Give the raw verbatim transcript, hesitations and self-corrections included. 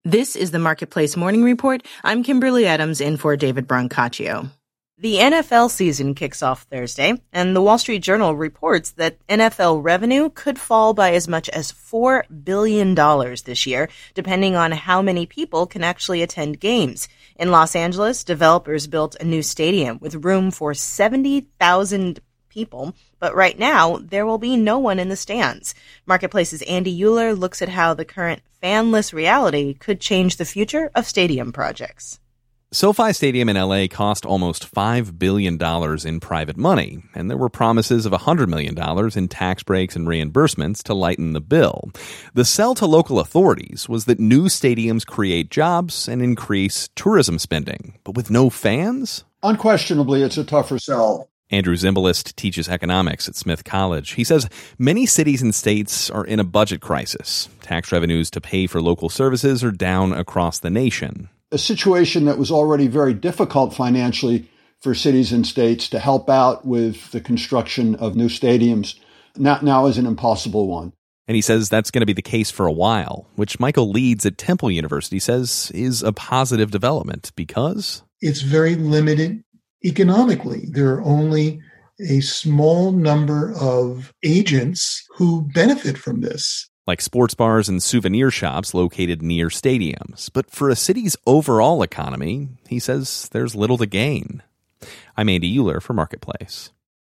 This is the Marketplace Morning Report. I'm Kimberly Adams in for David Brancaccio. The N F L season kicks off Thursday, and the Wall Street Journal reports that N F L revenue could fall by as much as four billion dollars this year, depending on how many people can actually attend games. In Los Angeles, developers built a new stadium with room for seventy thousand people, but right now, there will be no one in the stands. Marketplace's Andy Euler looks at how the current fanless reality could change the future of stadium projects. SoFi Stadium in L A cost almost five billion dollars in private money, and there were promises of one hundred million dollars in tax breaks and reimbursements to lighten the bill. The sell to local authorities was that new stadiums create jobs and increase tourism spending. But with no fans? Unquestionably, it's a tougher sell. Andrew Zimbalist teaches economics at Smith College. He says many cities and states are in a budget crisis. Tax revenues to pay for local services are down across the nation. A situation that was already very difficult financially for cities and states to help out with the construction of new stadiums now, now is an impossible one. And he says that's going to be the case for a while, which Michael Leeds at Temple University says is a positive development because it's very limited economically. There are only a small number of agents who benefit from this, like sports bars and souvenir shops located near stadiums. But for a city's overall economy, he says there's little to gain. I'm Andy Euler for Marketplace.